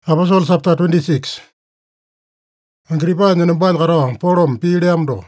Apostle chapter 26. Agrippa nyenemban karo porom piliam do.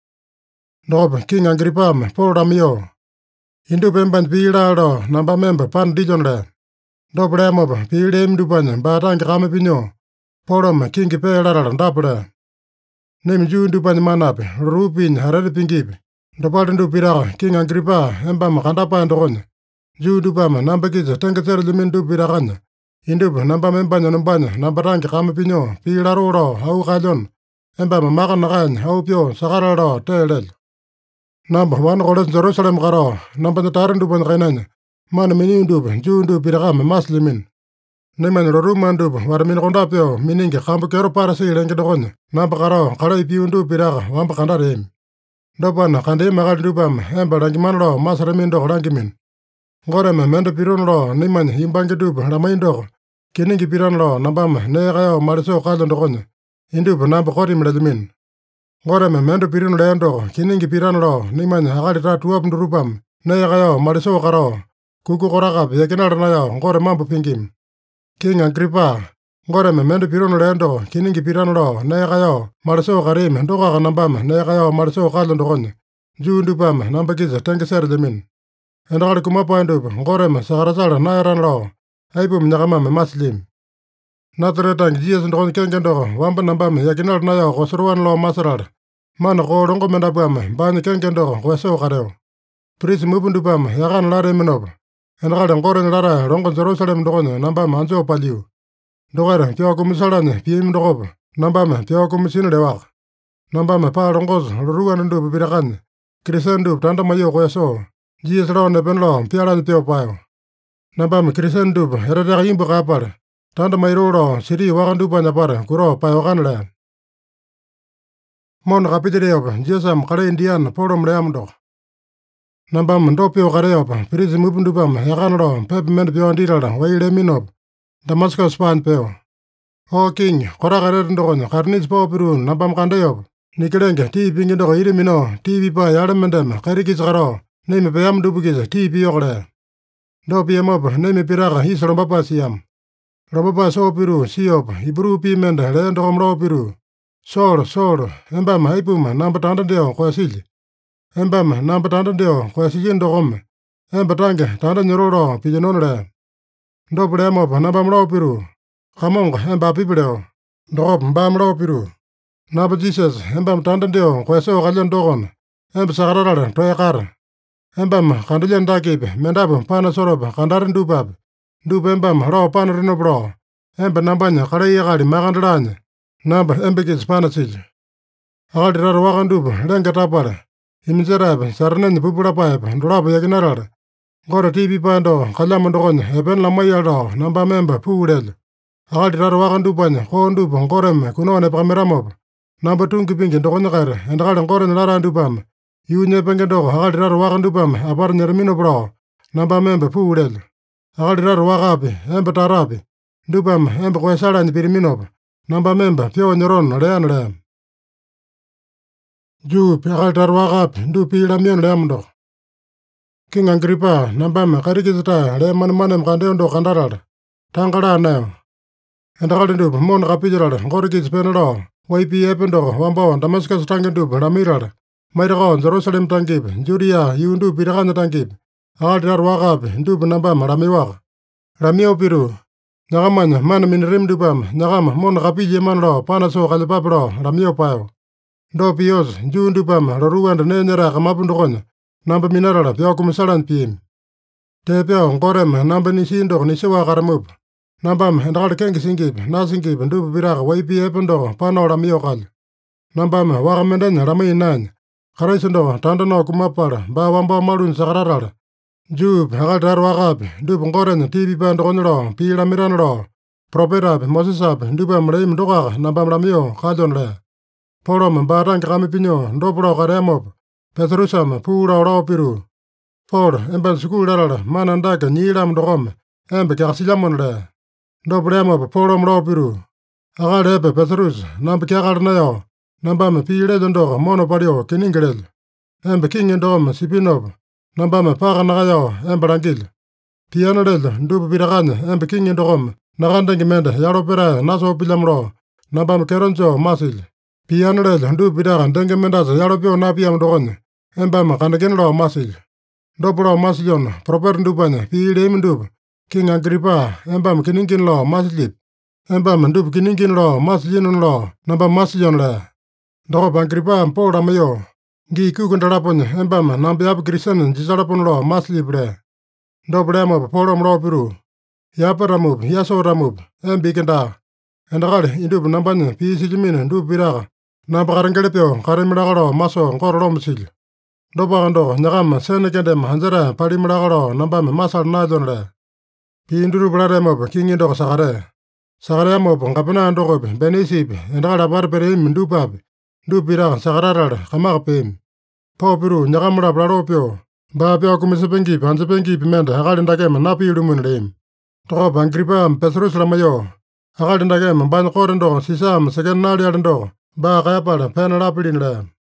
Dob King Agrippa poram yo. Indu pemban pila do namba member pan dijon le. Dob remob pilem dupan batang kame pinyo. Porom King pela ndapre. Nem ju dupan manap rupin harare pingip. Dopal ndu pira King Agrippa embam kandapa ndokon. Ju dupam namba kiza tengeser limin du pirakan. Indub namba membanya nambanya namba rangi kame pinyo pila roro au kalyon. Embam makan nakan au pio sakararo telel. Namba wan koles Jerusalem karo namba nataran dupan kainanya. Man mini indub ju indub pirakam maslimin. Neman roruman dub warmin kondapyo miningi kampu kero parasi lengi dokonya. Namba karo kala ipi indub piraka wamba kandarim. Dopan kande makal dubam emba rangi manlo masramin dok rangi min. Ngorem mendo pirun lo niman imbangi dub ramain dok. Kiningi piran lo nambam neekayo mariso kalon dokonya. Indub namba kori mrelimin. Ngorem mendo pirun lo endo kiningi piran lo niman akali tuap ndurupam neekayo mariso karo. Kuku korakap yakinal nayo ngore mampu pingim. King Agrippa, ngorem mendo pirun lo endo kiningi piran lo neekayo mariso karim ndoka nambam neekayo mariso kalon dokonya. Ju ndupam namba kisa tengeser limin. Endakali kumapa indub ngorem sakarasal nairan lo. Aipum nyakamam maslim. Natretang Jesus ndokon kenkendoko wamba nambam yakinal nayo kosuruan lo masarar. Man ko rongo mendapam banyi kenkendoko kweso kareo. Pris mupundupam yakan lare minob. Endakali ngoren lara rongo Jerusalem ndokon nambam anjo paliu. Dokere pio kumisalane piem ndokop nambam pio kumisin lewak. Nambam pa rongos ruruan ndub pirakan. Krisen ndub tanda mayo kweso. Jesus lo nepen lo pialan pio payo. Nambam krisen dub herada imbu kapar. Tanda mairoro siri wakan dupa nyapar kuro payokan le. Mon kapitireop jesam kare indian porom leam dok. Nambam ndopio kareop prisi mupundupam yakan lo pep men pio andirala waile minop. Damascus pan peo. O king kora kare ndokon karnis po pirun nambam kandeop. Nikilenge tiipingi ndoko irimino tiipi pa yalemendem karikis karo. Neme peyam dubukis tiipi yokle. Do piemop neme piraka is rombapa siam. Rombapa so piru siop ibru pi menda le ndokom ro piru. Sor, embam haipum namba tanda deo kwa sili. Embam namba tanda deo kwa sili ndokom. Emba tange tanda nyororo pijenon le. Do piemop namba mro piru. Kamong emba pipileo. Ndokop mbam ro piru. Namba Jesus embam tanda deo kwa so kalyon dokon. Emba sakarara toyakar. Embam kandilyan dakip mendapu pana sorop kandarin dupap. Dup embam ro pana rino bro. Emba nambanya kare yakali makandalanya. Namba embekis pana sil. Akali raro wakan dup lenga tapare. Iminserap sarnanya pupulapayap ndolapa yakinarara. Ngora tipi pando kalyamandokonya epen lamayal do namba memba puulel. Akali raro wakan dupanya koon dup ngorem kunone pakameramop. Namba tungki pingi ndokonya kare endakali ngoren lara dupam. Yunye pengendoko akali raro wakan dupam apar nyermino bro. Namba memba puulel. Akali raro wakapi emba tarapi. Dupam emba kwesalany piriminop. Namba memba pio nyoron lean leam. Jup akali raro wakapi dupi ilamion leamdo. King Agrippa nambam karikisita leman manem kandeondo kandaral. Tangala neo. Endakali dup mon kapijiral ngorikis penelo. Waipi ependo wambo Damascus tangendup ramiral. Mairako Jerusalem tangib, Judea yundu pirakanya tangib. Akali raro wakapi dup nambam ramiwak. Ramio piru. Nyakamanya man minrim dupam nyakam mon kapiji man lo panaso kalipap lo ramio payo. Do pios jun dupam roruan nenyera kamapundokonya. Namba minarala pio kumisalan piem. Te pio ngorem namba nisindok nisiwa karamup. Nambam endakali kengisingib nasingib dup piraka waipi ependo pano ramio kal. Nambam wakamendanya ramainanya. Karaisendo tandano kumapala ba wamba malun sakararala. Jup akali raro wakapi dup ngoren tipi pandokonyolo pila miranolo. Propetap Mosesap dupam leim dokaka nambam ramio kalyon le. Polom barangi kami pinyo ndopro karemop. Petrusam puula oro piru. Por emban sukul dalala manandaka nyilam dokom. Embe kakasilamon le. Dopremop polom ro piru. Akali epe Petrus namba kiakal nayo. Nambam pile dondoko mono palio kiningilel. Embe kingin dom sipinop. Nambam pakanakayo emba langil. Pianolel ndupu pirakanya embe kingin dokom. nakandengi mende yalo pera naso pilamlo nambam keronjo masil. Pianlel ndu pitaka denge mendasa yalo pio napiam dokonya. Embam kandakin lo masil. Dopulo masilion proper ndupanya pi lem ndup. King Agrippa embam kiningin lo masilip. Embam ndup kiningin lo masilin lo nambam masilion le. Doko Agrippa Paul amayo. Gi kukundalaponya embam nambiap kristian jisalapon lo masilip le. Dopulemop polom lo piru. Yaparamup yasoramup embikenda. Endakali indup nambanya pi silimin ndup piraka. Nampakarengkelepyo karimilakalo maso korolom sil. Dopakando nyakam senekendem hanjara palimilakalo nambam masal najon le. Pi nduruplaremop kingindok sakare. Sakareamop ngapena ndokop benisip endakali aparpereim ndupap. Ndup piraka sakararal kamakapim. Po piru nyakamulap lalopyo. Ba pyo kumisepengip hanjepengip mende akali ndakem napilumun leim. Toko Agrippa Petrus lamayo. Akali ndakem banyakorendo sisam seken nalialendo. Ba kayapal penalapilin le.